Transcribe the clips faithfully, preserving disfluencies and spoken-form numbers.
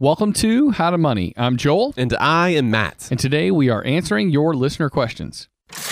Welcome to How to Money. I'm Joel. And I am Matt. And today we are answering your listener questions.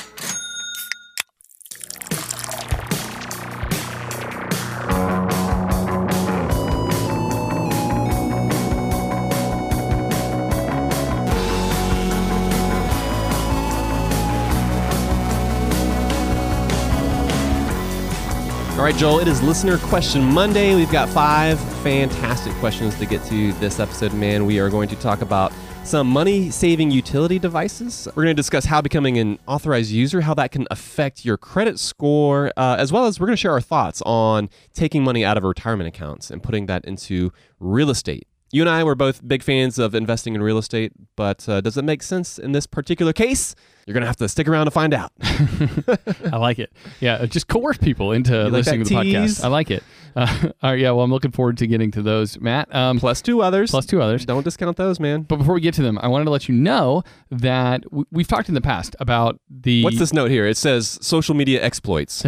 All right, Joel, it is Listener Question Monday. We've got five fantastic questions to get to this episode, man. We are going to talk about some money-saving utility devices. We're going to discuss how becoming an authorized user, how that can affect your credit score, uh, as well as we're going to share our thoughts on taking money out of retirement accounts and putting that into real estate. You and I were both big fans of investing in real estate, but uh, does it make sense in this particular case? You're going to have to stick around to find out. I like it. Yeah, just coerce people into You like listening that to the tease? podcast. I like it. Uh, all right, yeah, well, I'm looking forward to getting to those, Matt. Um, Plus two others. plus two others. Don't discount those, man. But before we get to them, I wanted to let you know that w- we've talked in the past about the... What's this note here? It says social media exploits.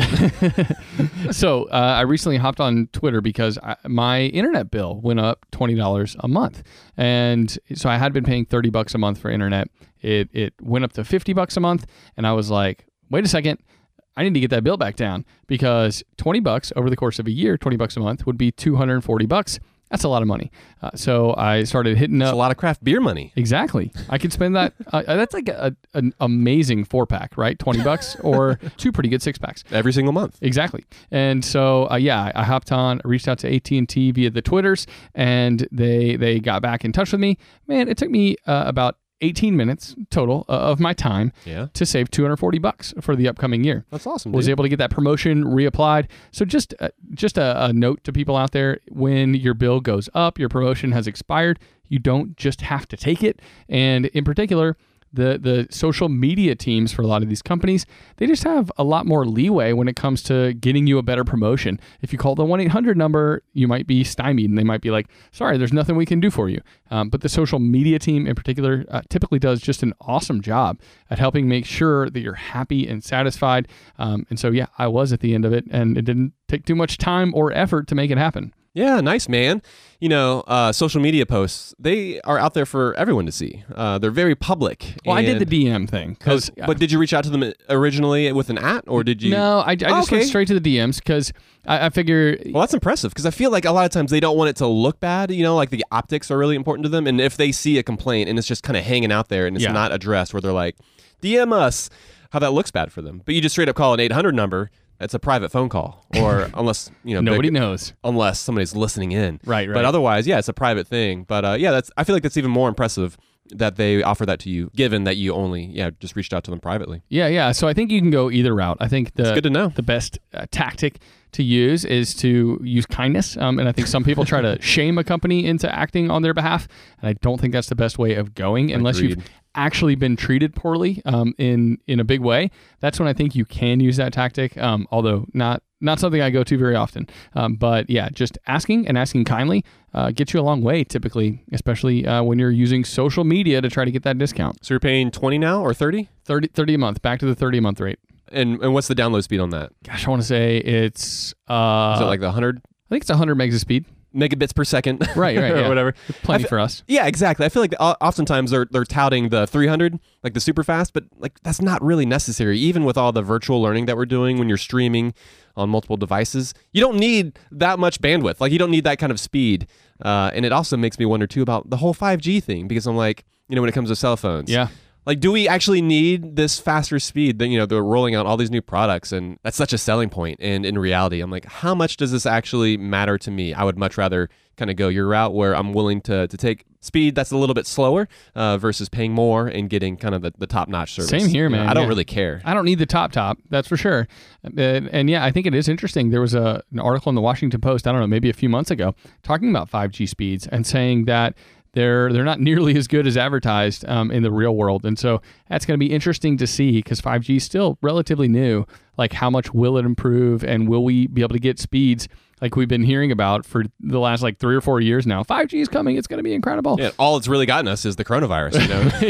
So uh, I recently hopped on Twitter because I, my internet bill went up twenty dollars a month. And so I had been paying thirty bucks a month for internet. It it went up to fifty bucks a month. And I was like, wait a second, I need to get that bill back down because twenty bucks over the course of a year, twenty bucks a month would be two hundred forty bucks. That's a lot of money. Uh, so I started hitting It's up. a lot of craft beer money. Exactly. I could spend that. Uh, that's like a, an amazing four pack, right? twenty bucks or two pretty good six packs. Every single month. Exactly. And so, uh, yeah, I, I hopped on, reached out to A T and T via the Twitters, and they they got back in touch with me. Man, it took me uh, about eighteen minutes total uh, of my time Yeah. to save two hundred forty bucks for the upcoming year. That's awesome. Was dude. able to get that promotion reapplied. So just uh, just a, a note to people out there: when your bill goes up, your promotion has expired. You don't just have to take it. And in particular, the the social media teams for a lot of these companies, they just have a lot more leeway when it comes to getting you a better promotion. If you call the one eight hundred number, you might be stymied and they might be like, sorry, there's nothing we can do for you. Um, but the social media team in particular uh, typically does just an awesome job at helping make sure that you're happy and satisfied. Um, and so, yeah, I was at the end of it, and it didn't take too much time or effort to make it happen. Yeah, nice, man. You know, uh, social media posts, they are out there for everyone to see. Uh, they're very public. Well, I did the and- D M thing. Cause, But did you reach out to them originally with an at, or did you? No, I, I just Oh, okay. went straight to the D Ms because I, I figure... Well, that's impressive because I feel like a lot of times they don't want it to look bad. You know, like the optics are really important to them. And if they see a complaint and it's just kind of hanging out there and it's Yeah. not addressed, where they're like, D M us, how that looks bad for them. But you just straight up call an eight hundred number. It's a private phone call, or unless you know Nobody big, knows. unless somebody's listening in. Right, right. But otherwise, yeah, it's a private thing. But uh, yeah, that's I feel like that's even more impressive that they offer that to you, given that you only yeah just reached out to them privately. Yeah, yeah. So I think you can go either route. I think the It's good to know. the best uh, tactic to use is to use kindness. Um, and I think some people try to shame a company into acting on their behalf. And I don't think that's the best way of going unless Agreed. you've actually been treated poorly um, in in a big way. That's when I think you can use that tactic, um, although not not something I go to very often. Um, but yeah, just asking and asking kindly uh, gets you a long way typically, especially uh, when you're using social media to try to get that discount. So you're paying twenty now or thirty? thirty, thirty a month, back to the thirty a month rate. And and what's the download speed on that? Gosh, I want to say it's uh, Is it like the one hundred I think it's one hundred megs of speed. megabits per second? Right, right, or yeah. whatever. Plenty I fe- for us. Yeah, exactly. I feel like o- oftentimes they're they're touting the three hundred, like the super fast, but like that's not really necessary. Even with all the virtual learning that we're doing when you're streaming on multiple devices, you don't need that much bandwidth. Like you don't need that kind of speed. Uh, and it also makes me wonder too about the whole five G thing, because I'm like, you know, when it comes to cell phones, Yeah. like, do we actually need this faster speed? That, you know, they're rolling out all these new products, and that's such a selling point. And in reality, I'm like, how much does this actually matter to me? I would much rather kind of go your route where I'm willing to to take speed that's a little bit slower uh, versus paying more and getting kind of the, the top-notch service. Same here, You know, man. I don't Yeah. really care. I don't need the top top, that's for sure. Uh, and yeah, I think it is interesting. There was a, an article in the Washington Post, I don't know, maybe a few months ago, talking about five G speeds and saying that they're they're not nearly as good as advertised um, in the real world. And so that's going to be interesting to see because five G is still relatively new. Like how much will it improve and will we be able to get speeds like we've been hearing about for the last like three or four years now? five G is coming. It's going to be incredible. Yeah, all it's really gotten us is the coronavirus, you know?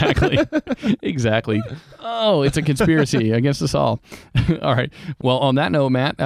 Exactly. Exactly. Oh, it's a conspiracy against us all. All right. Well, on that note, Matt, uh,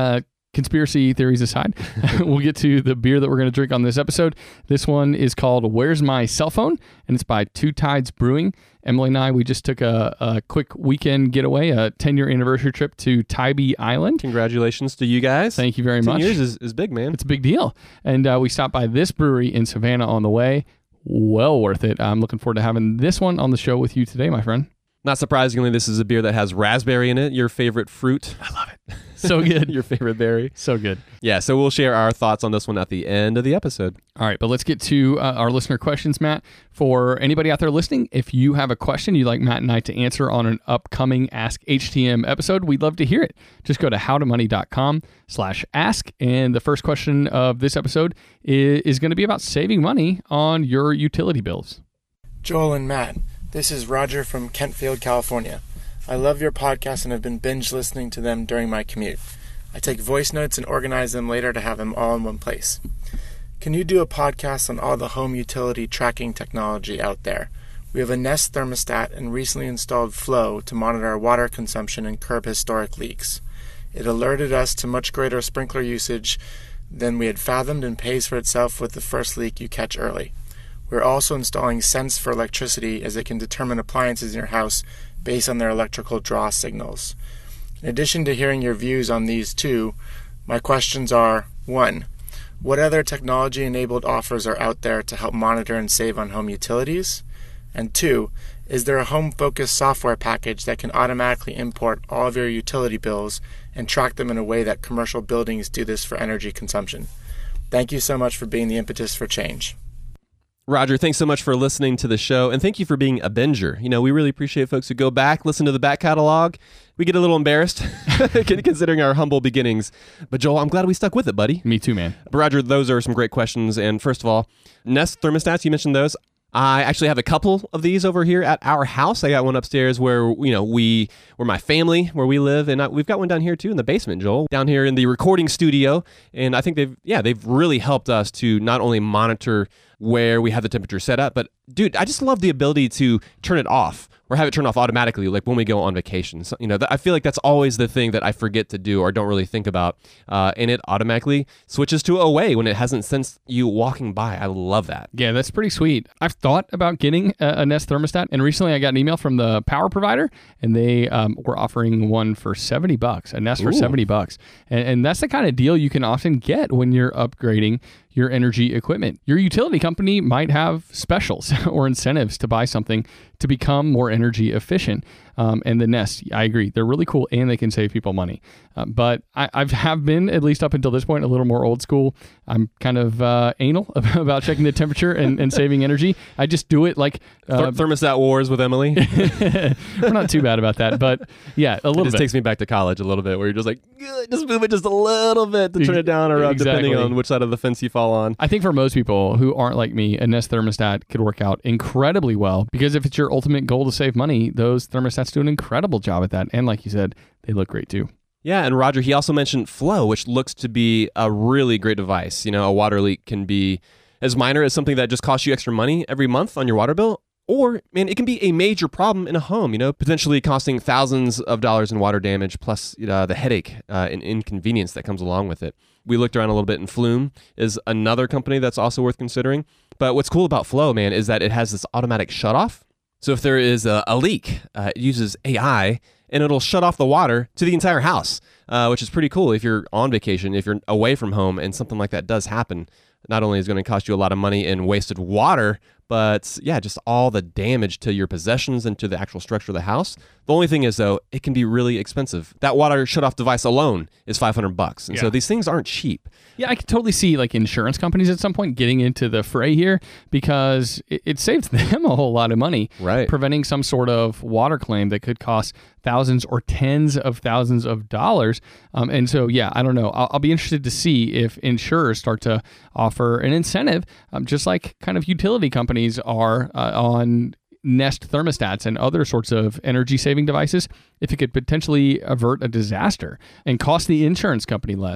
conspiracy theories aside, we'll get to the beer that we're going to drink on this episode. This one is called Where's My Cell Phone? And it's by Two Tides Brewing. Emily and I, we just took a, a quick weekend getaway, a ten-year anniversary trip to Tybee Island. Congratulations to you guys. Thank you very ten much. years is, is big, man. It's a big deal. And uh, we stopped by this brewery in Savannah on the way. Well worth it. I'm looking forward to having this one on the show with you today, my friend. Not surprisingly, this is a beer that has raspberry in it, your favorite fruit. I love it. So good. Your favorite berry. So good. Yeah, so we'll share our thoughts on this one at the end of the episode. All right, but let's get to uh, our listener questions, Matt. For anybody out there listening, if you have a question you'd like Matt and I to answer on an upcoming Ask H T M episode, we'd love to hear it. Just go to howtomoney.com slash ask, and the first question of this episode is, is going to be about saving money on your utility bills. Joel and Matt, this is Roger from Kentfield, California. I love your podcast and have been binge listening to them during my commute. I take voice notes and organize them later to have them all in one place. Can you do a podcast on all the home utility tracking technology out there? We have a Nest thermostat and recently installed Flow to monitor our water consumption and curb historic leaks. It alerted us to much greater sprinkler usage than we had fathomed and pays for itself with the first leak you catch early. We're also installing Sense for electricity, as it can determine appliances in your house based on their electrical draw signals. In addition to hearing your views on these two, my questions are: one, what other technology-enabled offers are out there to help monitor and save on home utilities? And two, is there a home-focused software package that can automatically import all of your utility bills and track them in a way that commercial buildings do this for energy consumption? Thank you so much for being the impetus for change. Roger, thanks so much for listening to the show, and thank you for being a binger. You know, we really appreciate folks who go back, listen to the back catalog. We get a little embarrassed considering our humble beginnings. But Joel, I'm glad we stuck with it, buddy. Me too, man. But Roger, those are some great questions. And first of all, Nest thermostats, you mentioned those. I actually have a couple of these over here at our house. I got one upstairs where, you know, we, where my family, where we live, and I, we've got one down here too in the basement, Joel, down here in the recording studio. And I think they've, yeah, they've really helped us to not only monitor where we have the temperature set up, but dude, I just love the ability to turn it off or have it turn off automatically, like when we go on vacation. So, you know, th- I feel like that's always the thing that I forget to do or don't really think about. Uh, and it automatically switches to away when it hasn't sensed you walking by. I love that. Yeah, that's pretty sweet. I've thought about getting a, a Nest thermostat, and recently I got an email from the power provider, and they um, were offering one for seventy bucks, a Nest for Ooh. seventy bucks. And, and that's the kind of deal you can often get when you're upgrading your energy equipment. Your utility company might have specials or incentives to buy something to become more energy efficient. Um, and the Nest, I agree, they're really cool and they can save people money. Uh, but I I've have been, at least up until this point, a little more old school. I'm kind of uh, anal about checking the temperature and, and saving energy. I just do it like... Uh, Th- thermostat wars with Emily. We're not too bad about that, but yeah, a little It just bit. takes me back to college a little bit, where you're just like, just move it just a little bit to turn it down or up, Exactly. depending on which side of the fence you fall on. I think for most people who aren't like me, a Nest thermostat could work out incredibly well, because if it's your ultimate goal to save money, those thermostats do an incredible job at that. And like you said, they look great too. Yeah, and Roger, he also mentioned Flow, which looks to be a really great device. You know, a water leak can be as minor as something that just costs you extra money every month on your water bill, or, man, it can be a major problem in a home, you know, potentially costing thousands of dollars in water damage, plus uh, the headache uh, and inconvenience that comes along with it. We looked around a little bit, and Flume is another company that's also worth considering. But what's cool about Flow, man, is that it has this automatic shutoff. So if there is a, a leak, uh, it uses A I, and it'll shut off the water to the entire house, uh, which is pretty cool if you're on vacation, if you're away from home, and something like that does happen. Not only is it going to cost you a lot of money in wasted water, but yeah, just all the damage to your possessions and to the actual structure of the house. The only thing is, though, it can be really expensive. That water shutoff device alone is five hundred bucks. And Yeah. so these things aren't cheap. Yeah, I could totally see like insurance companies at some point getting into the fray here, because it, it saves them a whole lot of money, Right. preventing some sort of water claim that could cost thousands or tens of thousands of dollars. Um, and so, yeah, I don't know. I'll, I'll be interested to see if insurers start to offer an incentive, um, just like kind of utility companies are uh, on Nest thermostats and other sorts of energy saving devices, if it could potentially avert a disaster and cost the insurance company less.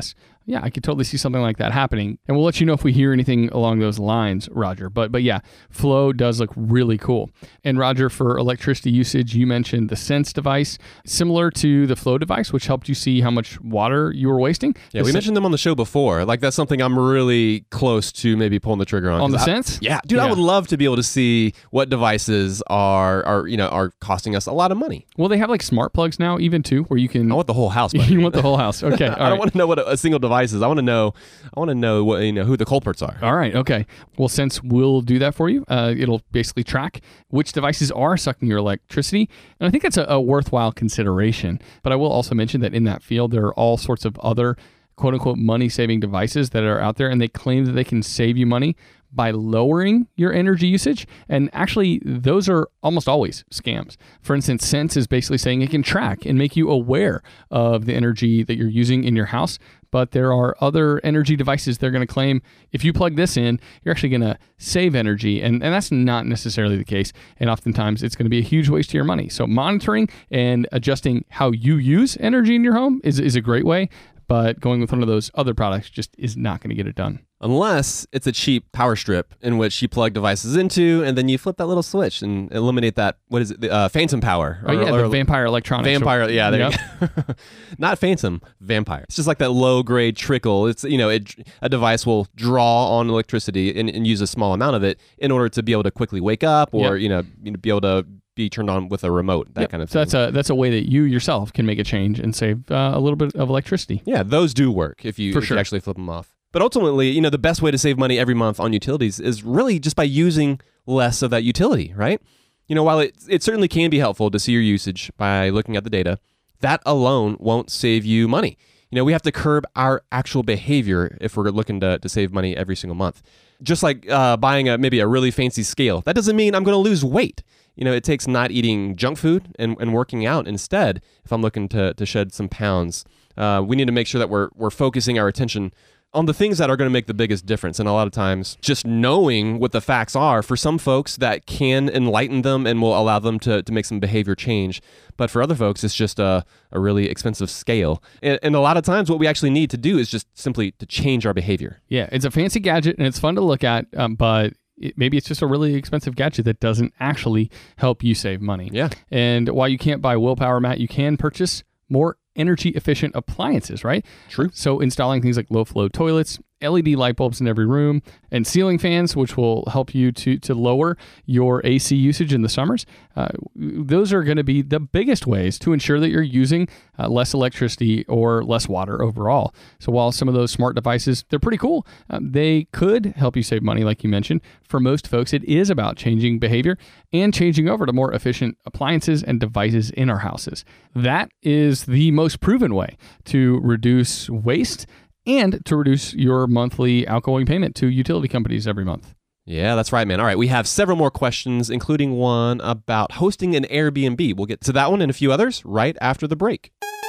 Yeah, I could totally see something like that happening. And we'll let you know if we hear anything along those lines, Roger. But but yeah, Flow does look really cool. And Roger, for electricity usage, you mentioned the Sense device, similar to the Flow device, which helped you see how much water you were wasting. Yeah, the we Sen- mentioned them on the show before. Like, that's something I'm really close to maybe pulling the trigger on. On the I, Sense? Yeah, dude, Yeah. I would love to be able to see what devices are, are you know, are costing us a lot of money. Well, they have like smart plugs now, even too, where you can... I want the whole house, buddy. You want the whole house. Okay. All I don't right. want to know what a, a single device is. I want to know. I want to know what you know who the culprits are. All right. Okay. Well, Sense will do that for you. Uh, it'll basically track which devices are sucking your electricity. And I think that's a, a worthwhile consideration. But I will also mention that in that field, there are all sorts of other quote unquote money saving devices that are out there, and they claim that they can save you money by lowering your energy usage. And actually, those are almost always scams. For instance, Sense is basically saying it can track and make you aware of the energy that you're using in your house. But there are other energy devices they're going to claim if you plug this in, you're actually going to save energy. And, and that's not necessarily the case. And oftentimes, it's going to be a huge waste of your money. So monitoring and adjusting how you use energy in your home is, is a great way. But going with one of those other products just is not going to get it done. Unless it's a cheap power strip in which you plug devices into, and then you flip that little switch and eliminate that, what is it, the, uh, phantom power. Oh, yeah, the Vampire Electronics. Vampire, yeah, there Yep. you go. Not phantom, vampire. It's just like that low-grade trickle. It's, you know, it, a device will draw on electricity and, and use a small amount of it in order to be able to quickly wake up or, Yep. you know, you know, be able to be turned on with a remote, that Yep. kind of So thing. that's a that's a way that you yourself can make a change and save uh, a little bit of electricity. Yeah, those do work if you, For if sure. you actually flip them off. But ultimately, you know, the best way to save money every month on utilities is really just by using less of that utility, right? You know, while it it certainly can be helpful to see your usage by looking at the data, that alone won't save you money. You know, we have to curb our actual behavior if we're looking to, to save money every single month. Just like uh, buying a maybe a really fancy scale. That doesn't mean I'm going to lose weight. You know, it takes not eating junk food and, and working out instead if I'm looking to, to shed some pounds. Uh, we need to make sure that we're we're focusing our attention on the things that are going to make the biggest difference. And a lot of times, just knowing what the facts are, for some folks, that can enlighten them and will allow them to, to make some behavior change. But for other folks, it's just a, a really expensive scale. And, and a lot of times, what we actually need to do is just simply to change our behavior. Yeah, it's a fancy gadget and it's fun to look at, um, but it, maybe it's just a really expensive gadget that doesn't actually help you save money. Yeah. And while you can't buy willpower, Matt, you can purchase more energy efficient appliances, right? True. So installing things like low flow toilets, L E D light bulbs in every room, and ceiling fans, which will help you to to lower your A C usage in the summers. Uh, those are going to be the biggest ways to ensure that you're using uh, less electricity or less water overall. So while some of those smart devices, they're pretty cool, uh, they could help you save money, like you mentioned. For most folks, it is about changing behavior and changing over to more efficient appliances and devices in our houses. That is the most proven way to reduce waste and to reduce your monthly outgoing payment to utility companies every month. Yeah, that's right, man. All right, we have several more questions, including one about hosting an Airbnb. We'll get to that one and a few others right after the break.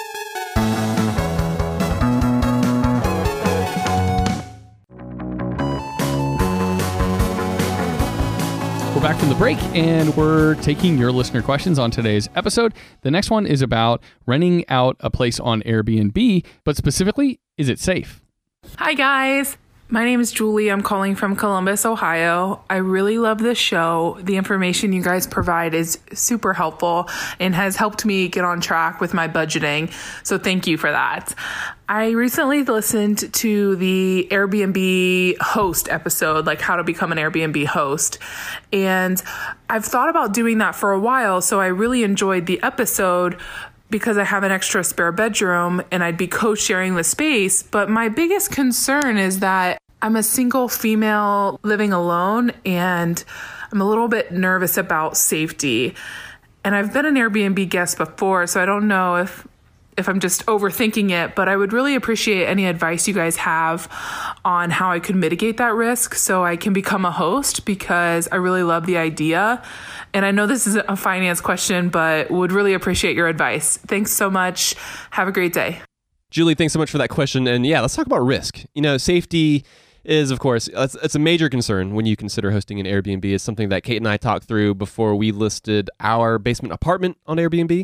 We're back from the break, and we're taking your listener questions on today's episode. The next one is about renting out a place on Airbnb, but specifically, is it safe? Hi, guys. My name is Julie. I'm calling from Columbus, Ohio. I really love this show. The information you guys provide is super helpful and has helped me get on track with my budgeting. So thank you for that. I recently listened to the Airbnb host episode, like how to become an Airbnb host. And I've thought about doing that for a while. So I really enjoyed the episode because I have an extra spare bedroom and I'd be co-sharing the space. But my biggest concern is that I'm a single female living alone and I'm a little bit nervous about safety. And I've been an Airbnb guest before, so I don't know if if I'm just overthinking it, but I would really appreciate any advice you guys have on how I could mitigate that risk so I can become a host, because I really love the idea. And I know this is a finance question, but would really appreciate your advice. Thanks so much. Have a great day. Julie, thanks so much for that question. And yeah, let's talk about risk. You know, safety is, of course, it's, it's a major concern when you consider hosting an Airbnb. It's something that Kate and I talked through before we listed our basement apartment on Airbnb.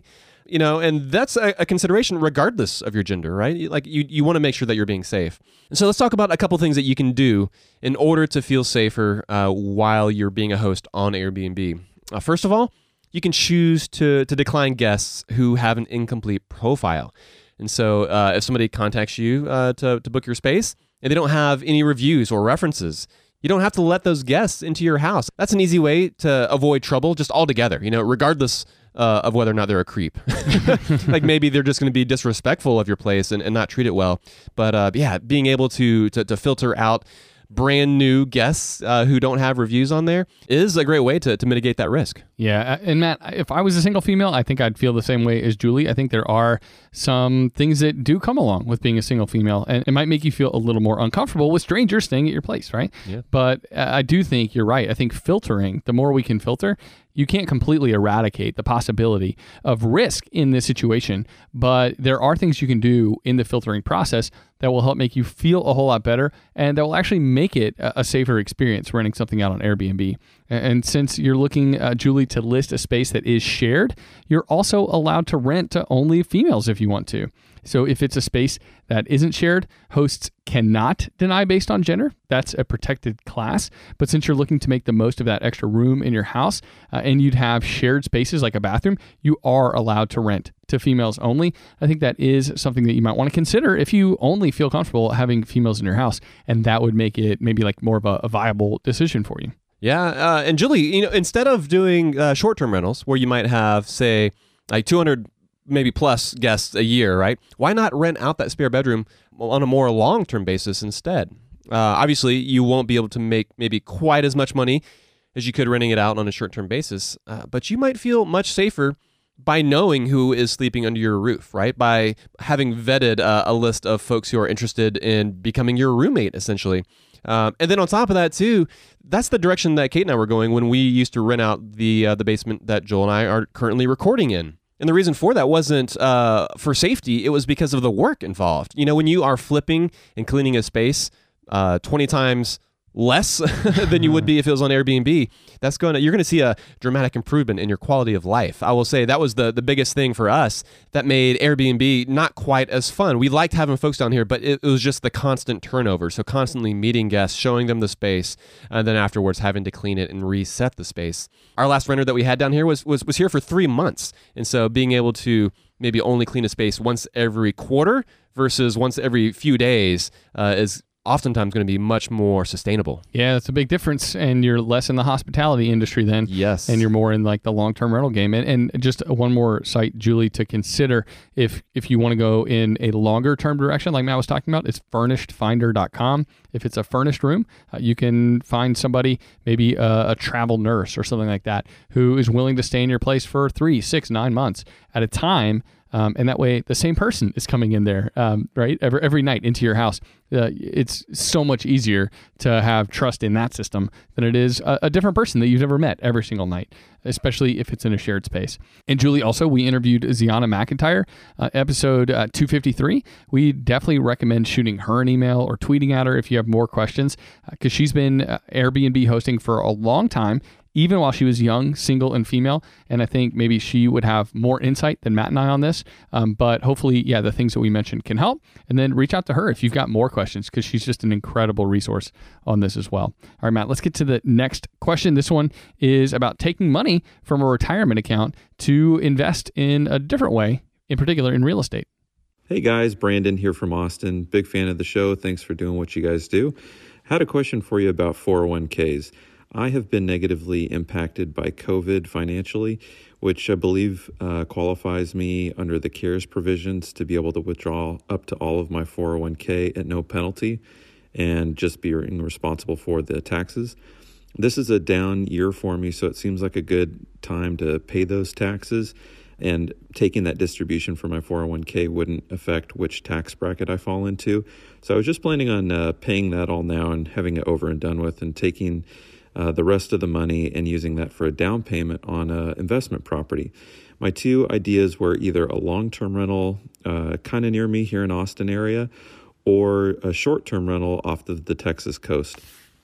You know, and that's a, a consideration regardless of your gender, right? Like you, you want to make sure that you're being safe. And so let's talk about a couple things that you can do in order to feel safer uh, while you're being a host on Airbnb. Uh, first of all, you can choose to to decline guests who have an incomplete profile. And so uh, if somebody contacts you uh, to, to book your space and they don't have any reviews or references, you don't have to let those guests into your house. That's an easy way to avoid trouble just altogether, you know, regardless uh, of whether or not they're a creep. Like maybe they're just going to be disrespectful of your place and, and not treat it well. But uh, yeah, being able to, to, to filter out brand new guests uh, who don't have reviews on there is a great way to, to mitigate that risk. Yeah. And Matt, if I was a single female, I think I'd feel the same way as Julie. I think there are some things that do come along with being a single female, and it might make you feel a little more uncomfortable with strangers staying at your place, right? Yeah. But I do think you're right. I think filtering, the more we can filter, you can't completely eradicate the possibility of risk in this situation, but there are things you can do in the filtering process that will help make you feel a whole lot better, and that will actually make it a safer experience renting something out on Airbnb. And since you're looking, uh, Julie, to list a space that is shared, you're also allowed to rent to only females if you want to. So if it's a space that isn't shared, hosts cannot deny based on gender. That's a protected class. But since you're looking to make the most of that extra room in your house uh, and you'd have shared spaces like a bathroom, you are allowed to rent to females only. I think that is something that you might want to consider if you only feel comfortable having females in your house. And that would make it maybe like more of a, a viable decision for you. Yeah. Uh, and Julie, you know, instead of doing uh, short-term rentals where you might have, say, like two hundred maybe plus guests a year, right? Why not rent out that spare bedroom on a more long-term basis instead? Uh, obviously, you won't be able to make maybe quite as much money as you could renting it out on a short-term basis, uh, but you might feel much safer by knowing who is sleeping under your roof, right? By having vetted uh, a list of folks who are interested in becoming your roommate, essentially. Um, and then on top of that, too, that's the direction that Kate and I were going when we used to rent out the uh, the basement that Joel and I are currently recording in. And the reason for that wasn't uh, for safety. It was because of the work involved. You know, when you are flipping and cleaning a space uh, twenty times less than you would be if it was on Airbnb, that's going to, you're going to see a dramatic improvement in your quality of life. I will say that was the, the biggest thing for us that made Airbnb not quite as fun. We liked having folks down here, but it, it was just the constant turnover. So constantly meeting guests, showing them the space, and then afterwards having to clean it and reset the space. Our last renter that we had down here was, was, was here for three months. And so being able to maybe only clean a space once every quarter versus once every few days uh, is oftentimes going to be much more sustainable. Yeah, that's a big difference. And you're less in the hospitality industry then. Yes. And you're more in like the long-term rental game. And, and just one more site, Julie, to consider if if you want to go in a longer-term direction, like Matt was talking about, it's furnished finder dot com. If it's a furnished room, uh, you can find somebody, maybe a, a travel nurse or something like that, who is willing to stay in your place for three, six, nine months at a time. Um, and that way, the same person is coming in there, um, right, every, every night into your house. Uh, it's so much easier to have trust in that system than it is a, a different person that you've never met every single night, especially if it's in a shared space. And Julie, also, we interviewed Ziana McIntyre, uh, episode uh, two fifty-three. We definitely recommend shooting her an email or tweeting at her if you have more questions, because uh, she's been uh, Airbnb hosting for a long time, even while she was young, single, and female. And I think maybe she would have more insight than Matt and I on this. Um, but hopefully, yeah, the things that we mentioned can help. And then reach out to her if you've got more questions, because she's just an incredible resource on this as well. All right, Matt, let's get to the next question. This one is about taking money from a retirement account to invest in a different way, in particular in real estate. Hey guys, Brandon here from Austin. Big fan of the show. Thanks for doing what you guys do. Had a question for you about four oh one k's. I have been negatively impacted by COVID financially, which I believe uh, qualifies me under the CARES provisions to be able to withdraw up to all of my four oh one k at no penalty and just being responsible for the taxes. This is a down year for me, so it seems like a good time to pay those taxes, and taking that distribution from my four oh one k wouldn't affect which tax bracket I fall into. So I was just planning on uh, paying that all now and having it over and done with, and taking Uh, the rest of the money and using that for a down payment on an investment property. My two ideas were either a long-term rental uh, kind of near me here in Austin area, or a short-term rental off of the Texas coast.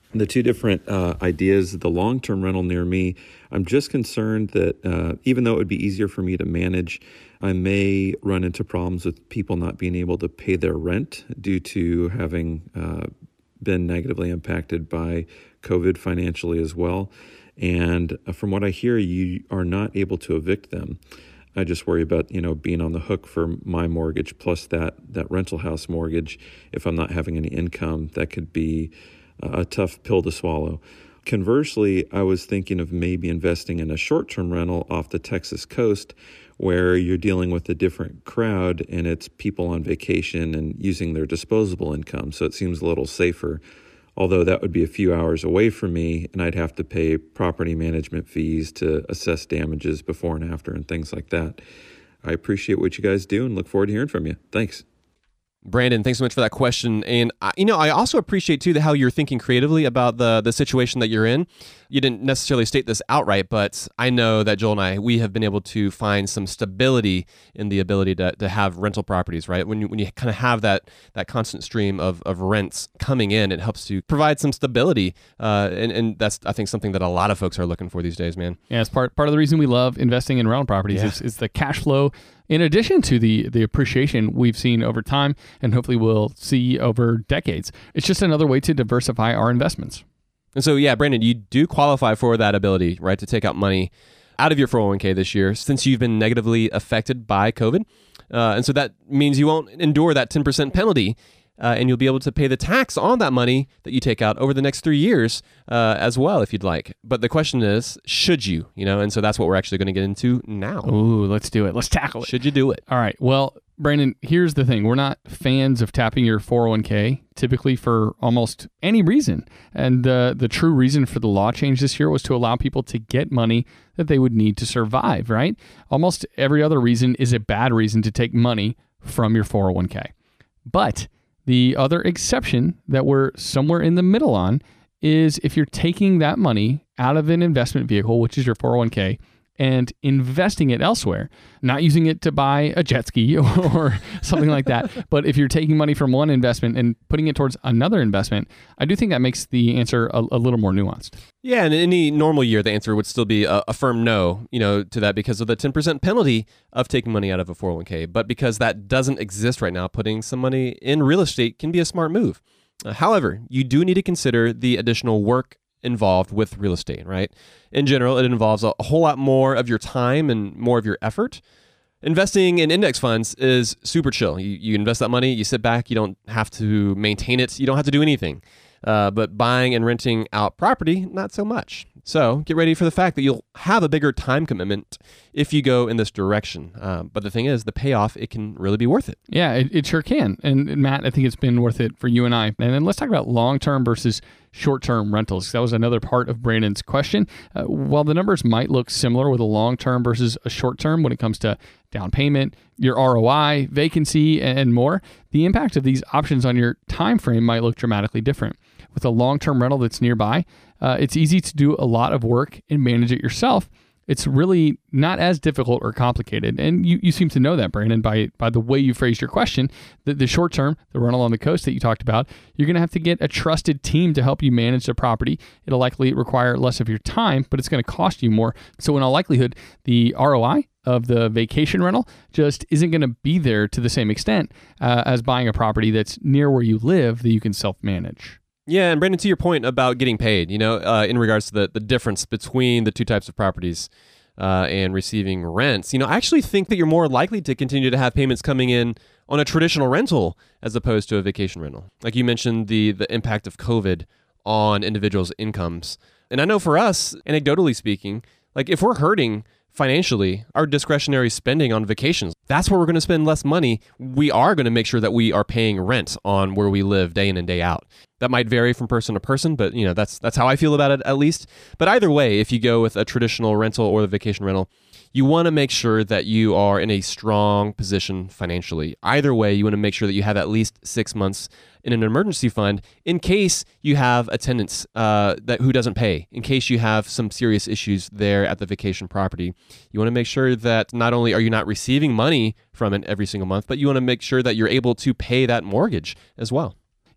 The two different uh, ideas, the long-term rental near me, I'm just concerned that uh, even though it would be easier for me to manage, I may run into problems with people not being able to pay their rent due to having uh, been negatively impacted by COVID financially as well. And from what I hear, you are not able to evict them. I just worry about, you know, being on the hook for my mortgage plus that, that rental house mortgage. If I'm not having any income, that could be a tough pill to swallow. Conversely, I was thinking of maybe investing in a short-term rental off the Texas coast where you're dealing with a different crowd and it's people on vacation and using their disposable income. So it seems a little safer, although that would be a few hours away from me and I'd have to pay property management fees to assess damages before and after and things like that. I appreciate what you guys do and look forward to hearing from you. Thanks. Brandon, thanks so much for that question. And, uh, you know, I also appreciate, too, the, how you're thinking creatively about the the situation that you're in. You didn't necessarily state this outright, but I know that Joel and I, we have been able to find some stability in the ability to, to have rental properties, right? When you, when you kind of have that that constant stream of, of rents coming in, it helps to provide some stability. Uh, and, and that's, I think, something that a lot of folks are looking for these days, man. Yeah, it's part, part of the reason we love investing in rental properties Yeah. is, is the cash flow in addition to the the appreciation we've seen over time and hopefully we'll see over decades. It's just another way to diversify our investments. And so, yeah, Brandon, you do qualify for that ability, right, to take out money out of your four oh one k this year since you've been negatively affected by COVID. Uh, and so that means you won't endure that ten percent penalty. Uh, and you'll be able to pay the tax on that money that you take out over the next three years uh, as well, if you'd like. But the question is, should you? You know, and so that's what we're actually going to get into now. Ooh, let's do it. Let's tackle it. Should you do it? All right. Well, Brandon, here's the thing. We're not fans of tapping your four oh one k typically for almost any reason. And uh, the true reason for the law change this year was to allow people to get money that they would need to survive, right? Almost every other reason is a bad reason to take money from your four oh one k. But the other exception that we're somewhere in the middle on is if you're taking that money out of an investment vehicle, which is your four oh one k, and investing it elsewhere, not using it to buy a jet ski or something like that. But if you're taking money from one investment and putting it towards another investment, I do think that makes the answer a, a little more nuanced. Yeah, and in any normal year, the answer would still be a, a firm no, you know, to that because of the ten percent penalty of taking money out of a four oh one k. But because that doesn't exist right now, putting some money in real estate can be a smart move. Uh, however, you do need to consider the additional work involved with real estate, right? In general, it involves a whole lot more of your time and more of your effort. Investing in index funds is super chill. You, you invest that money, you sit back, you don't have to maintain it, you don't have to do anything. Uh, but buying and renting out property, not so much. So get ready for the fact that you'll have a bigger time commitment if you go in this direction. Uh, but the thing is, the payoff, it can really be worth it. Yeah, it, it sure can. And, and Matt, I think it's been worth it for you and I. And then let's talk about long-term versus short-term rentals. That was another part of Brandon's question. Uh, while the numbers might look similar with a long-term versus a short-term when it comes to down payment, your R O I, vacancy, and more, the impact of these options on your time frame might look dramatically different. With a long-term rental that's nearby, uh, it's easy to do a lot of work and manage it yourself. It's really not as difficult or complicated. And you, you seem to know that, Brandon, by by the way you phrased your question. The, the short term, the rental on the coast that you talked about, you're going to have to get a trusted team to help you manage the property. It'll likely require less of your time, but it's going to cost you more. So in all likelihood, the R O I of the vacation rental just isn't going to be there to the same extent uh, as buying a property that's near where you live that you can self-manage. Yeah, and Brandon, to your point about getting paid, you know, uh, in regards to the, the difference between the two types of properties uh, and receiving rents, you know, I actually think that you're more likely to continue to have payments coming in on a traditional rental as opposed to a vacation rental. Like you mentioned, the the impact of COVID on individuals' incomes. And I know for us, anecdotally speaking, like if we're hurting financially, our discretionary spending on vacations, that's where we're going to spend less money. We are going to make sure that we are paying rent on where we live day in and day out. That might vary from person to person, but you know, that's that's how I feel about it at least. But either way, if you go with a traditional rental or the vacation rental, you want to make sure that you are in a strong position financially. Either way, you want to make sure that you have at least six months in an emergency fund in case you have a tenant uh, that who doesn't pay, in case you have some serious issues there at the vacation property. You want to make sure that not only are you not receiving money from it every single month, but you want to make sure that you're able to pay that mortgage as well.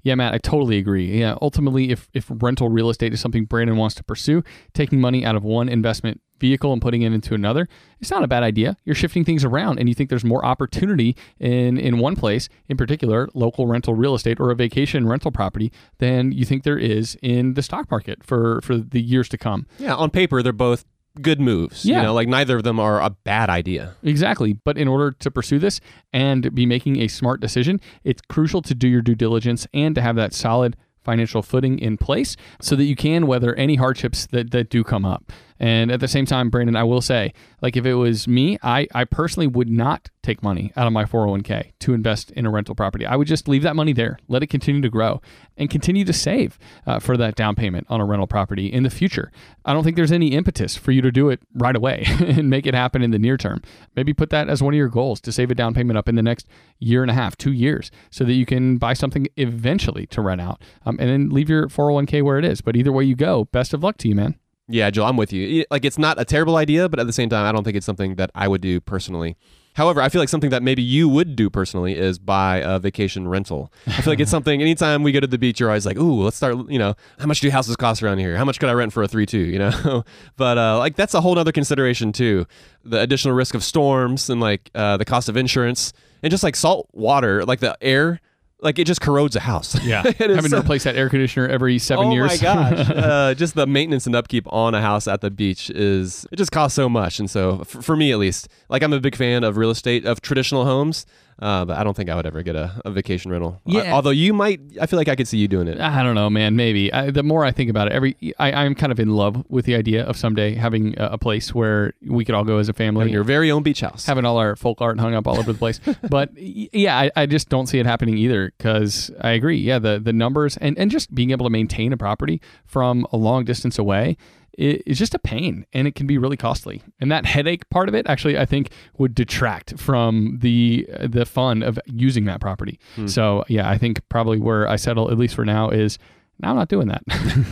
Yeah, Matt, I totally agree. Yeah, ultimately, if, if rental real estate is something Brandon wants to pursue, taking money out of one investment vehicle and putting it into another, it's not a bad idea. You're shifting things around and you think there's more opportunity in, in one place, in particular, local rental real estate or a vacation rental property, than you think there is in the stock market for, for the years to come. Yeah, on paper, they're both good moves. Yeah. You know, like neither of them are a bad idea. Exactly. But in order to pursue this and be making a smart decision, it's crucial to do your due diligence and to have that solid financial footing in place so that you can weather any hardships that, that do come up. And at the same time, Brandon, I will say, like if it was me, I, I personally would not take money out of my four oh one k to invest in a rental property. I would just leave that money there, let it continue to grow, and continue to save uh, for that down payment on a rental property in the future. I don't think there's any impetus for you to do it right away and make it happen in the near term. Maybe put that as one of your goals, to save a down payment up in the next year and a half, two years, so that you can buy something eventually to rent out, um, and then leave your four oh one k where it is. But either way you go, best of luck to you, man. Yeah, Joel, I'm with you. Like, it's not a terrible idea, but at the same time, I don't think it's something that I would do personally. However, I feel like something that maybe you would do personally is buy a vacation rental. I feel like it's something, anytime we go to the beach, you're always like, ooh, let's start, you know, how much do houses cost around here? How much could I rent for a three two, you know? But uh, like, that's a whole other consideration too. The additional risk of storms and like uh, the cost of insurance and just like salt water, like the air. Like, it just corrodes a house. Yeah. Having to replace that air conditioner every seven oh years. Oh, my gosh. uh, just the maintenance and upkeep on a house at the beach is, it just costs so much. And so, for, for me at least, like, I'm a big fan of real estate, of traditional homes, uh, but I don't think I would ever get a, a vacation rental. Yeah. I, although you might, I feel like I could see you doing it. I don't know, man. Maybe. I, the more I think about it, every I, I'm kind of in love with the idea of someday having a, a place where we could all go as a family. Having your very own beach house. Having all our folk art hung up all over the place. But yeah, I, I just don't see it happening either, because I agree. Yeah, the, the numbers and, and just being able to maintain a property from a long distance away is just a pain, and it can be really costly. And that headache part of it, actually, I think would detract from the the fun of using that property. Hmm. So yeah, I think probably where I settle, at least for now, is now I'm not doing that.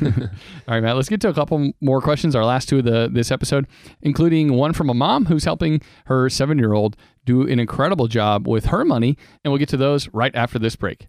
All right, Matt, let's get to a couple more questions, our last two of the this episode, including one from a mom who's helping her seven-year-old do an incredible job with her money, and we'll get to those right after this break.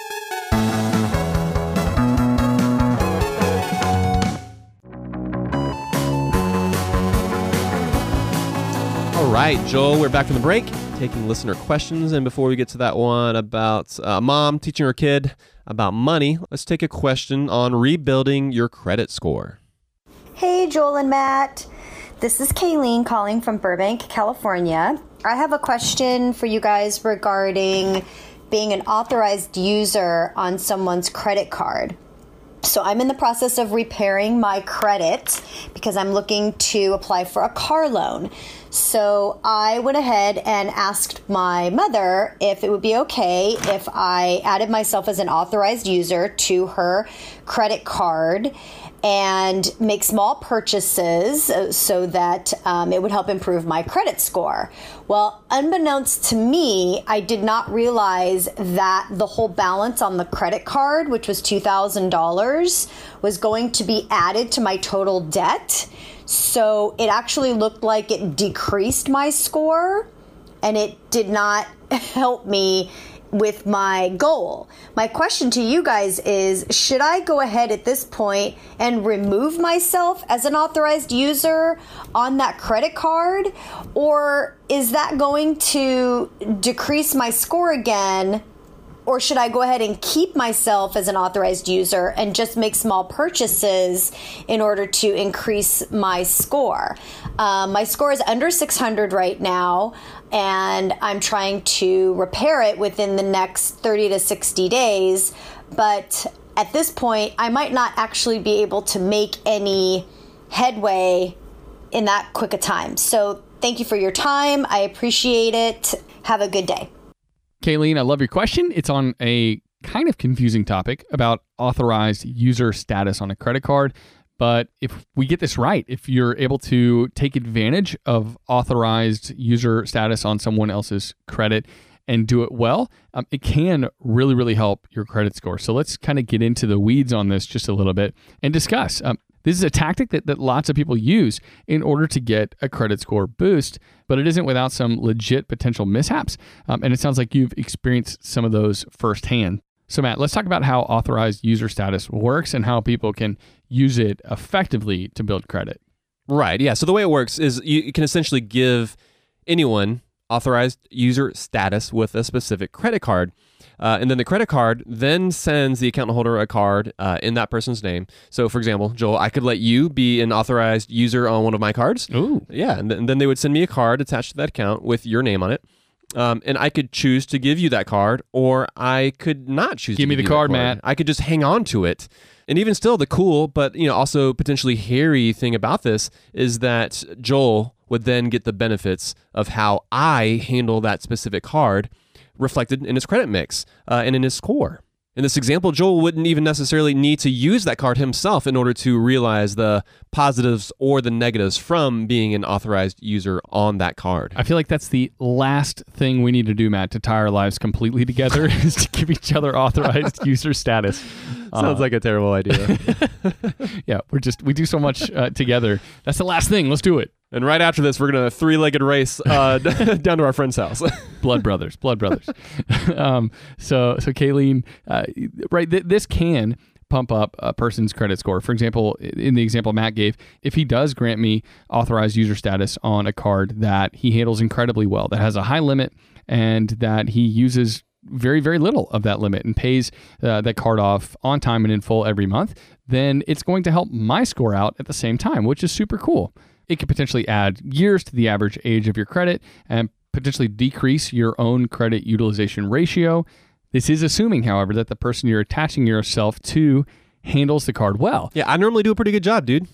All right, Joel, we're back from the break, taking listener questions. And before we get to that one about uh, mom teaching her kid about money, let's take a question on rebuilding your credit score. Hey, Joel and Matt. This is Kayleen calling from Burbank, California. I have a question for you guys regarding being an authorized user on someone's credit card. So I'm in the process of repairing my credit because I'm looking to apply for a car loan. So I went ahead and asked my mother if it would be okay if I added myself as an authorized user to her credit card and make small purchases so that um, it would help improve my credit score. Well, unbeknownst to me, I did not realize that the whole balance on the credit card, which was two thousand dollars, was going to be added to my total debt. So it actually looked like it decreased my score, and it did not help me with my goal. My question to you guys is, should I go ahead at this point and remove myself as an authorized user on that credit card? Or is that going to decrease my score again? Or should I go ahead and keep myself as an authorized user and just make small purchases in order to increase my score? Um, my score is under six hundred right now, and I'm trying to repair it within the next thirty to sixty days. But at this point, I might not actually be able to make any headway in that quick a time. So thank you for your time. I appreciate it. Have a good day. Kayleen, I love your question. It's on a kind of confusing topic about authorized user status on a credit card. But if we get this right, if you're able to take advantage of authorized user status on someone else's credit and do it well, um, it can really, really help your credit score. So let's kind of get into the weeds on this just a little bit and discuss. Um, This is a tactic that, that lots of people use in order to get a credit score boost, but it isn't without some legit potential mishaps. Um, and it sounds like you've experienced some of those firsthand. So Matt, let's talk about how authorized user status works and how people can use it effectively to build credit. Right. Yeah. So the way it works is you, you can essentially give anyone authorized user status with a specific credit card. Uh, and then the credit card then sends the account holder a card uh, in that person's name. So, for example, Joel, I could let you be an authorized user on one of my cards. Ooh. Yeah. And, th- and then they would send me a card attached to that account with your name on it. Um, and I could choose to give you that card, or I could not choose Give to me give the you card, that Matt. I could just hang on to it. And even still, the cool, but you know, also potentially hairy thing about this is that Joel would then get the benefits of how I handle that specific card reflected in his credit mix uh, and in his score. In this example, Joel wouldn't even necessarily need to use that card himself in order to realize the positives or the negatives from being an authorized user on that card. I feel like that's the last thing we need to do, Matt, to tie our lives completely together is to give each other authorized user status. Sounds uh, like a terrible idea. Yeah, we're just, we do so much uh, together. That's the last thing. Let's do it. And right after this, we're going to three-legged race uh, down to our friend's house. Blood brothers, blood brothers. um, so, so Kayleen, uh, right, th- this can pump up a person's credit score. For example, in the example Matt gave, if he does grant me authorized user status on a card that he handles incredibly well, that has a high limit, and that he uses very, very little of that limit and pays uh, that card off on time and in full every month, then it's going to help my score out at the same time, which is super cool. It could potentially add years to the average age of your credit and potentially decrease your own credit utilization ratio. This is assuming, however, that the person you're attaching yourself to handles the card well. Yeah, I normally do a pretty good job, dude.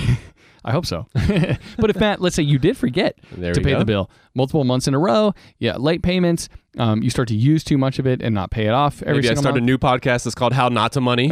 I hope so. But if Matt, let's say you did forget There to we pay go. the bill multiple months in a row, yeah, late payments, um, you start to use too much of it and not pay it off every Maybe I single start month. a new podcast that's called How Not to Money.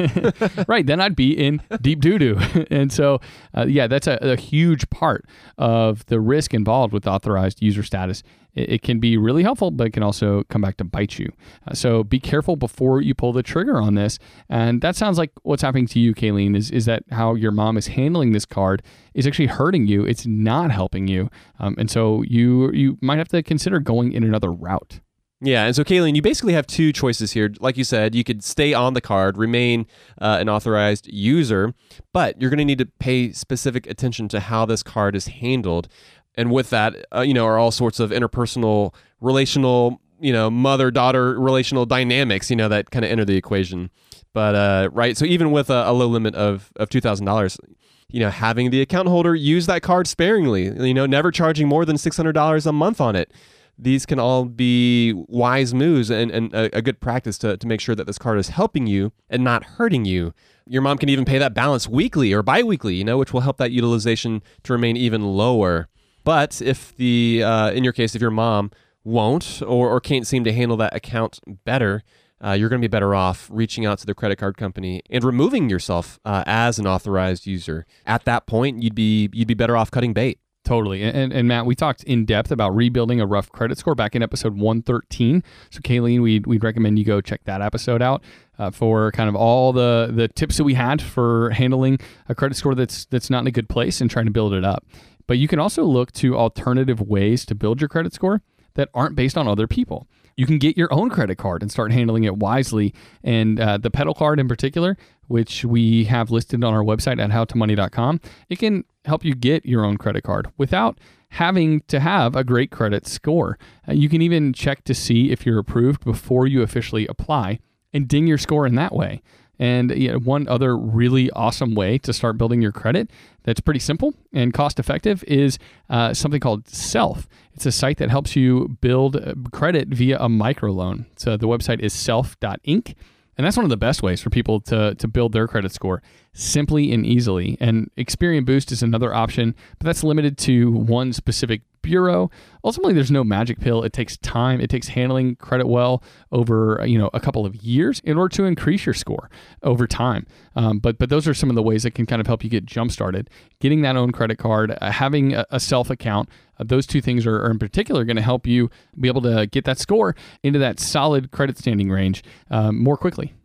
Right, then I'd be in deep doo-doo. And so, uh, yeah, that's a, a huge part of the risk involved with authorized user status. It, it can be really helpful, but it can also come back to bite you. Uh, so be careful before you pull the trigger on this. And that sounds like what's happening to you, Kayleen, is, is that how your mom is handling this card is actually hurting you. It's not helping you. Um, and so you you might have to consider going in another route. Yeah, and so Kayleen, you basically have two choices here. Like you said, you could stay on the card, remain uh, an authorized user, but you're going to need to pay specific attention to how this card is handled. And with that, uh, you know, are all sorts of interpersonal, relational, you know, mother-daughter relational dynamics, you know, that kind of enter the equation. But, uh, right, so even with a, a low limit of, of two thousand dollars, you know, having the account holder use that card sparingly, you know, never charging more than six hundred dollars a month on it. These can all be wise moves and, and a, a good practice to, to make sure that this card is helping you and not hurting you. Your mom can even pay that balance weekly or bi-weekly, you know, which will help that utilization to remain even lower. But if the, uh, in your case, if your mom won't or, or can't seem to handle that account better, uh, you're going to be better off reaching out to the credit card company and removing yourself uh, as an authorized user. At that point, you'd be you'd be better off cutting bait. Totally. And, and Matt, we talked in depth about rebuilding a rough credit score back in episode one thirteen. So Kayleen, we'd, we'd recommend you go check that episode out uh, for kind of all the, the tips that we had for handling a credit score that's that's not in a good place and trying to build it up. But you can also look to alternative ways to build your credit score that aren't based on other people. You can get your own credit card and start handling it wisely. And uh, the pedal card in particular, which we have listed on our website at how to money dot com, it can help you get your own credit card without having to have a great credit score. Uh, you can even check to see if you're approved before you officially apply and ding your score in that way. And you know, one other really awesome way to start building your credit that's pretty simple and cost effective is uh, something called Self. It's a site that helps you build credit via a microloan. So the website is self dot inc. And that's one of the best ways for people to, to build their credit score simply and easily. And Experian Boost is another option, but that's limited to one specific bureau. Ultimately, there's no magic pill. It takes time. It takes handling credit well over, you know, a couple of years in order to increase your score over time. Um, but but those are some of the ways that can kind of help you get jump started. Getting that own credit card, uh, having a, a self account, uh, those two things are, are in particular going to help you be able to get that score into that solid credit standing range um, more quickly.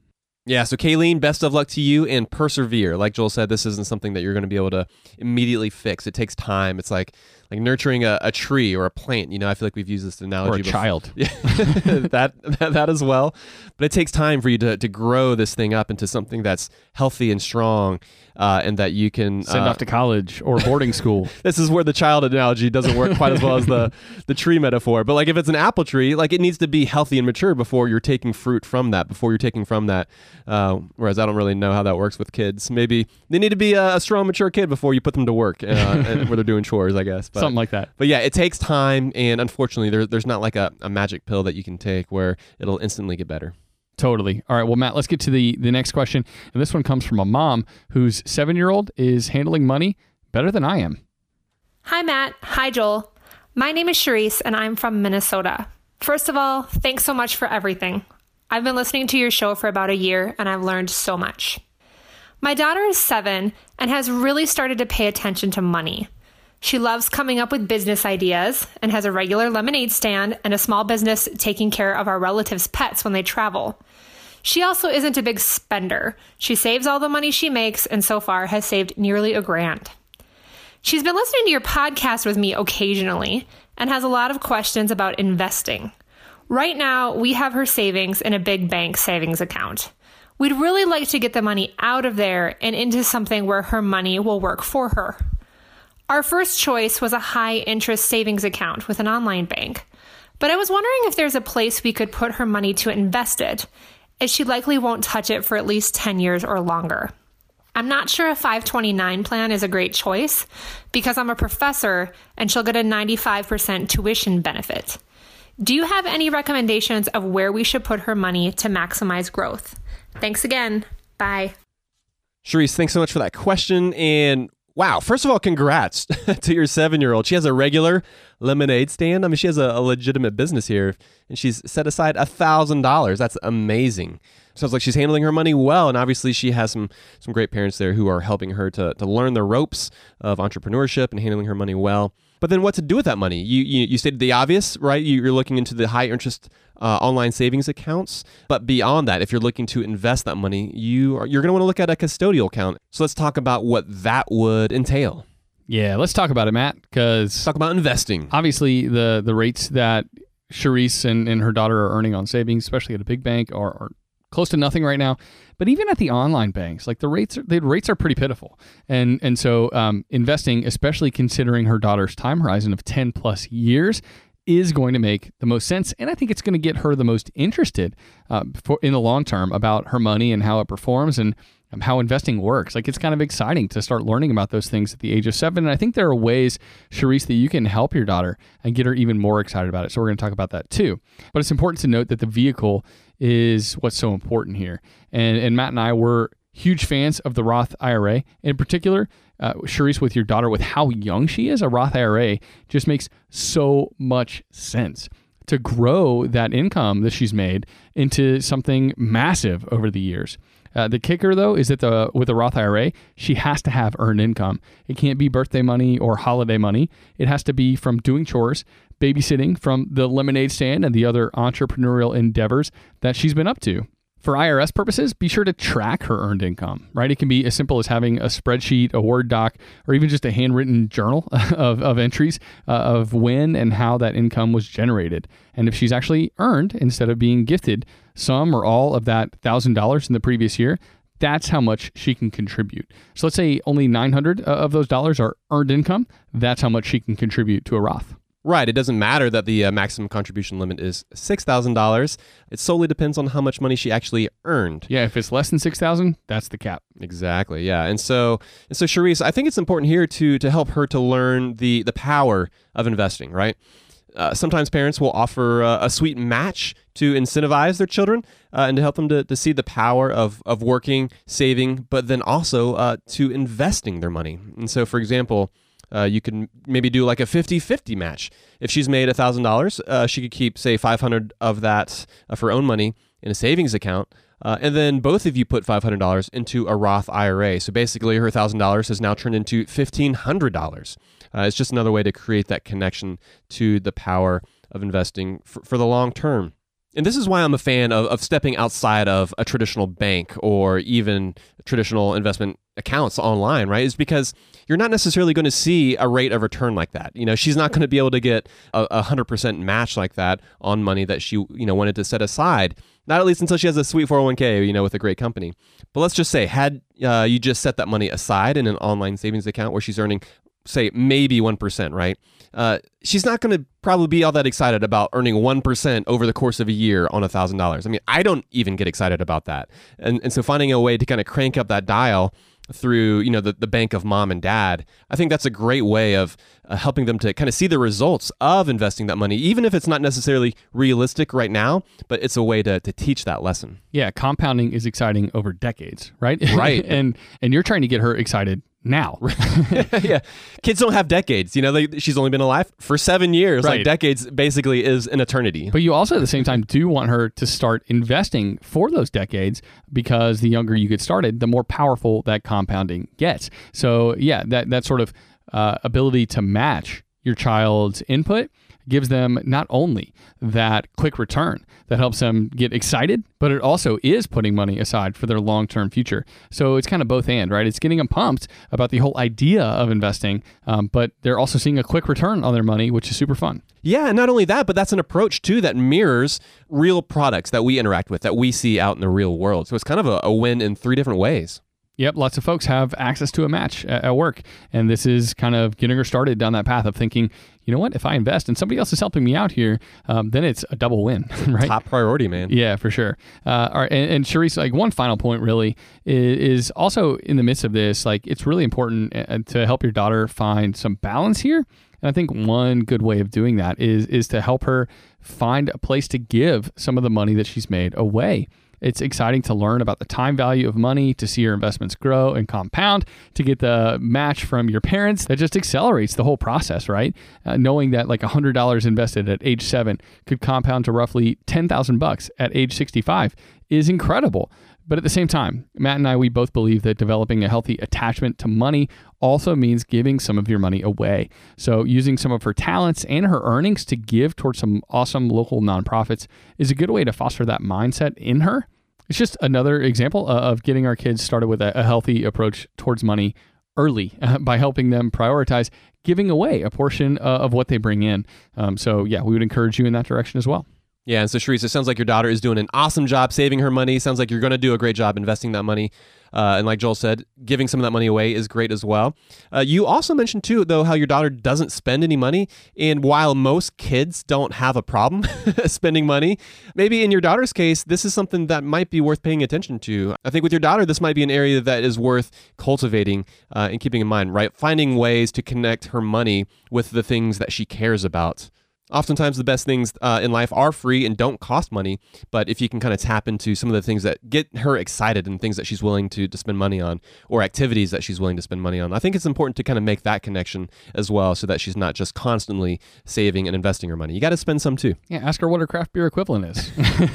Yeah, so Kayleen, best of luck to you and persevere. Like Joel said, this isn't something that you're going to be able to immediately fix. It takes time. It's like like nurturing a, a tree or a plant. You know, I feel like we've used this analogy Or a before. child. Yeah, that, that that as well. But it takes time for you to, to grow this thing up into something that's healthy and strong, uh, and that you can Send uh, off to college or boarding school. This is where the child analogy doesn't work quite as well as the, the tree metaphor. But like if it's an apple tree, like it needs to be healthy and mature before you're taking fruit from that, before you're taking from that. Uh, whereas I don't really know how that works with kids. Maybe they need to be a, a strong, mature kid before you put them to work uh, and where they're doing chores, I guess. But, Something like that. But yeah, it takes time. And unfortunately, there, there's not like a, a magic pill that you can take where it'll instantly get better. Totally. All right. Well, Matt, let's get to the, the next question. And this one comes from a mom whose seven-year-old is handling money better than I am. Hi, Matt. Hi, Joel. My name is Charisse, and I'm from Minnesota. First of all, thanks so much for everything. I've been listening to your show for about a year, and I've learned so much. My daughter is seven and has really started to pay attention to money. She loves coming up with business ideas and has a regular lemonade stand and a small business taking care of our relatives' pets when they travel. She also isn't a big spender. She saves all the money she makes and so far has saved nearly a grand. She's been listening to your podcast with me occasionally and has a lot of questions about investing. Right now, we have her savings in a big bank savings account. We'd really like to get the money out of there and into something where her money will work for her. Our first choice was a high-interest savings account with an online bank, but I was wondering if there's a place we could put her money to invest it, as she likely won't touch it for at least ten years or longer. I'm not sure a five twenty-nine plan is a great choice because I'm a professor and she'll get a ninety-five percent tuition benefit. Do you have any recommendations of where we should put her money to maximize growth? Thanks again. Bye. Charisse, thanks so much for that question. And wow, first of all, congrats to your seven-year-old. She has a regular lemonade stand. I mean, she has a, a legitimate business here, and she's set aside one thousand dollars. That's amazing. Sounds like she's handling her money well, and obviously she has some some great parents there who are helping her to, to learn the ropes of entrepreneurship and handling her money well. But then what to do with that money? You you, you stated the obvious, right? You're looking into the high-interest uh, online savings accounts. But beyond that, if you're looking to invest that money, you are, you're going to want to look at a custodial account. So let's talk about what that would entail. Yeah, let's talk about it, Matt, because Let's talk about investing. obviously the, the rates that Charisse and, and her daughter are earning on savings, especially at a big bank, are, are close to nothing right now. But even at the online banks, like the rates, are, the rates are pretty pitiful. And and so um, investing, especially considering her daughter's time horizon of ten plus years, is going to make the most sense. And I think it's going to get her the most interested uh, for, in the long term about her money and how it performs and um, how investing works. Like it's kind of exciting to start learning about those things at the age of seven. And I think there are ways, Charisse, that you can help your daughter and get her even more excited about it. So we're going to talk about that too. But it's important to note that the vehicle is what's so important here. And, and Matt and I were huge fans of the Roth I R A. In particular, uh, Charisse, with your daughter, with how young she is, a Roth I R A just makes so much sense to grow that income that she's made into something massive over the years. Uh, the kicker, though, is that the with the Roth I R A, she has to have earned income. It can't be birthday money or holiday money. It has to be from doing chores, babysitting, from the lemonade stand, and the other entrepreneurial endeavors that she's been up to. For I R S purposes, be sure to track her earned income, right? It can be as simple as having a spreadsheet, a Word doc, or even just a handwritten journal of, of entries uh, of when and how that income was generated. And if she's actually earned, instead of being gifted, some or all of that one thousand dollars in the previous year, that's how much she can contribute. So let's say only nine hundred of those dollars are earned income. That's how much she can contribute to a Roth. Right. It doesn't matter that the uh, maximum contribution limit is six thousand dollars. It solely depends on how much money she actually earned. Yeah, if it's less than six thousand dollars, that's the cap. Exactly. Yeah. And so, and so Charisse, I think it's important here to to help her to learn the the power of investing, right? Uh, sometimes parents will offer uh, a sweet match to incentivize their children uh, and to help them to, to see the power of, of working, saving, but then also uh, to investing their money. And so, for example, Uh, you can maybe do like a fifty-fifty match. If she's made one thousand dollars, uh, she could keep, say, five hundred dollars of that of her own money in a savings account. Uh, and then both of you put five hundred dollars into a Roth I R A. So basically her one thousand dollars has now turned into fifteen hundred dollars. Uh, it's just another way to create that connection to the power of investing for, for the long term. And this is why I'm a fan of, of stepping outside of a traditional bank or even traditional investment accounts online, right? Is because you're not necessarily going to see a rate of return like that. You know, she's not going to be able to get a, a hundred percent match like that on money that she, you know, wanted to set aside. Not at least until she has a sweet four oh one k, you know, with a great company. But let's just say, had uh, you just set that money aside in an online savings account where she's earning, say, maybe one percent, right? Uh, she's not going to probably be all that excited about earning one percent over the course of a year on one thousand dollars. I mean, I don't even get excited about that. And and so finding a way to kind of crank up that dial through, you know, the, the bank of mom and dad, I think that's a great way of uh, helping them to kind of see the results of investing that money, even if it's not necessarily realistic right now, but it's a way to, to teach that lesson. Yeah, compounding is exciting over decades, right? Right. and and you're trying to get her excited now. Yeah. Kids don't have decades. You know, they, she's only been alive for seven years. Right. Like decades basically is an eternity. But you also at the same time do want her to start investing for those decades, because the younger you get started, the more powerful that compounding gets. So yeah, that, that sort of uh, ability to match your child's input gives them not only that quick return that helps them get excited, but it also is putting money aside for their long-term future. So it's kind of both and, right? It's getting them pumped about the whole idea of investing, um, but they're also seeing a quick return on their money, which is super fun. Yeah, and not only that, but that's an approach too that mirrors real products that we interact with, that we see out in the real world. So it's kind of a, a win in three different ways. Yep, lots of folks have access to a match at, at work, and this is kind of getting her started down that path of thinking, you know what, if I invest and somebody else is helping me out here, um, then it's a double win, right? Top priority, man. Yeah, for sure. Uh, all right, and, and Charisse, like one final point really is, is also in the midst of this, like it's really important to help your daughter find some balance here. And I think one good way of doing that is is to help her find a place to give some of the money that she's made away. It's exciting to learn about the time value of money, to see your investments grow and compound, to get the match from your parents. That just accelerates the whole process, right? Uh, knowing that like one hundred dollars invested at age seven could compound to roughly ten thousand bucks at age sixty-five is incredible. But at the same time, Matt and I, we both believe that developing a healthy attachment to money also means giving some of your money away. So using some of her talents and her earnings to give towards some awesome local nonprofits is a good way to foster that mindset in her. It's just another example of getting our kids started with a healthy approach towards money early uh, by helping them prioritize giving away a portion uh, of what they bring in. Um, so yeah, we would encourage you in that direction as well. Yeah, and so Charisse, it sounds like your daughter is doing an awesome job saving her money. Sounds like you're going to do a great job investing that money. Uh, and like Joel said, giving some of that money away is great as well. Uh, you also mentioned too, though, how your daughter doesn't spend any money. And while most kids don't have a problem spending money, maybe in your daughter's case, this is something that might be worth paying attention to. I think with your daughter, this might be an area that is worth cultivating uh, and keeping in mind, right? Finding ways to connect her money with the things that she cares about. Oftentimes the best things uh, in life are free and don't cost money, but if you can kind of tap into some of the things that get her excited and things that she's willing to, to spend money on, or activities that she's willing to spend money on, I think it's important to kind of make that connection as well, so that she's not just constantly saving and investing her money. You got to spend some too. Yeah, ask her what her craft beer equivalent is.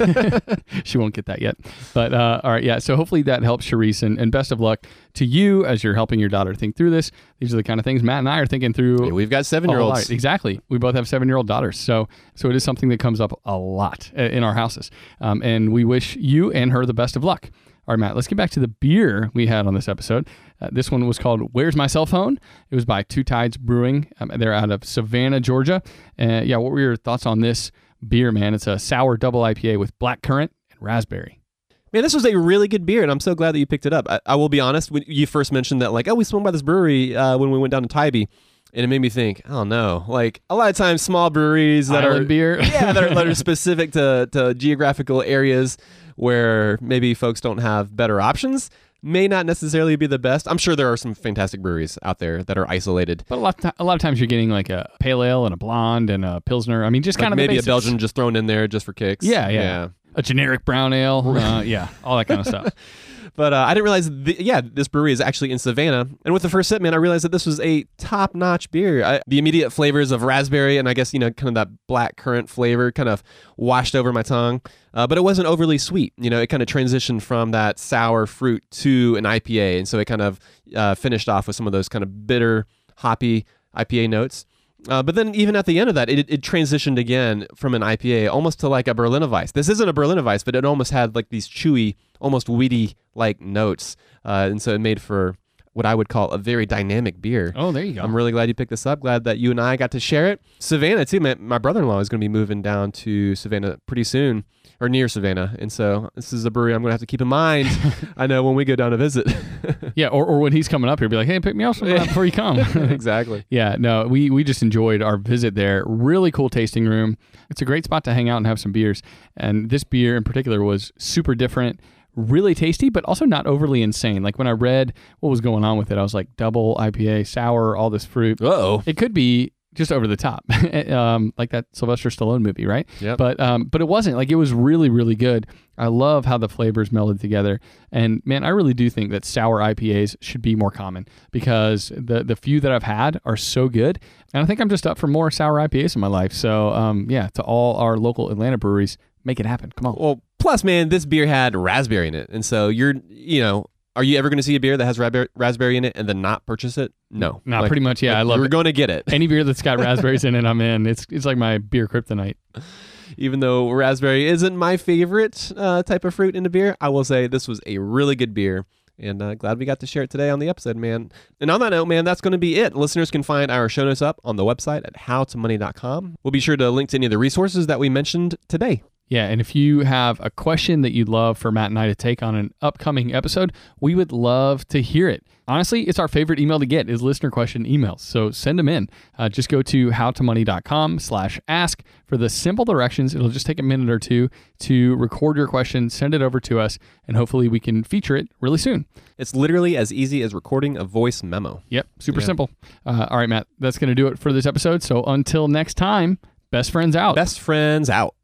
She won't get that yet. But uh, all right, yeah, so hopefully that helps, Charisse, and, and best of luck to you as you're helping your daughter think through this. These are the kind of things Matt and I are thinking through. Yeah, we've got seven-year-olds. Exactly. We both have seven-year-old daughters. So so it is something that comes up a lot in our houses. Um, and we wish you and her the best of luck. All right, Matt, let's get back to the beer we had on this episode. Uh, this one was called Where's My Cell Phone? It was by Two Tides Brewing. Um, they're out of Savannah, Georgia. Uh, yeah, what were your thoughts on this beer, man? It's a sour double I P A with blackcurrant and raspberry. Man, this was a really good beer, and I'm so glad that you picked it up. I, I will be honest, when you first mentioned that, like, oh, we swung by this brewery uh, when we went down to Tybee, and it made me think, oh no, like a lot of times small breweries that Island are beer, yeah, that are, that are specific to, to geographical areas where maybe folks don't have better options may not necessarily be the best. I'm sure there are some fantastic breweries out there that are isolated. But a lot, of t- a lot of times you're getting like a pale ale and a blonde and a pilsner. I mean, just like kind of maybe the a Belgian just thrown in there just for kicks. Yeah, yeah. yeah. A generic brown ale. Uh, yeah, all that kind of stuff. But uh, I didn't realize, the, yeah, this brewery is actually in Savannah. And with the first sip, man, I realized that this was a top-notch beer. I, the immediate flavors of raspberry and I guess, you know, kind of that black currant flavor kind of washed over my tongue. Uh, but it wasn't overly sweet. You know, it kind of transitioned from that sour fruit to an I P A. And so it kind of uh, finished off with some of those kind of bitter, hoppy I P A notes. Uh, but then even at the end of that, it, it transitioned again from an I P A almost to like a Berliner Weiss. This isn't a Berliner Weiss, but it almost had like these chewy, almost weedy-like notes. Uh, and so it made for what I would call a very dynamic beer. Oh, there you go. I'm really glad you picked this up. Glad that you and I got to share it. Savannah, too. My, my brother-in-law is going to be moving down to Savannah pretty soon, or near Savannah. And so this is a brewery I'm going to have to keep in mind, I know, when we go down to visit. Yeah, or, or when he's coming up here, be like, hey, pick me up sometime before you come. Exactly. Yeah, no, we, we just enjoyed our visit there. Really cool tasting room. It's a great spot to hang out and have some beers. And this beer in particular was super different, really tasty, but also not overly insane. Like when I read what was going on with it, I was like, double I P A, sour, all this fruit. Uh-oh. It could be just over the top, um, like that Sylvester Stallone movie, right? Yep. But um, but it wasn't. Like it was really, really good. I love how the flavors melded together. And man, I really do think that sour I P As should be more common because the the few that I've had are so good. And I think I'm just up for more sour I P As in my life. So um, yeah, to all our local Atlanta breweries, make it happen. Come on. Well, plus, man, this beer had raspberry in it. And so you're, you know, are you ever going to see a beer that has raspberry, raspberry in it and then not purchase it? No. Nah, Like, pretty much, yeah. like, I love We're it. going to get it. Any beer that's got raspberries in it, I'm in. It's it's like my beer kryptonite. Even though raspberry isn't my favorite uh, type of fruit in a beer, I will say this was a really good beer. And uh, glad we got to share it today on the episode, man. And on that note, man, that's going to be it. Listeners can find our show notes up on the website at how to money dot com. We'll be sure to link to any of the resources that we mentioned today. Yeah, and if you have a question that you'd love for Matt and I to take on an upcoming episode, we would love to hear it. Honestly, it's our favorite email to get is listener question emails. So send them in. Uh, just go to how to money dot com slash ask for the simple directions. It'll just take a minute or two to record your question, send it over to us, and hopefully we can feature it really soon. It's literally as easy as recording a voice memo. Yep, super Yeah. simple. Uh, all right, Matt, that's going to do it for this episode. So until next time, best friends out. Best friends out.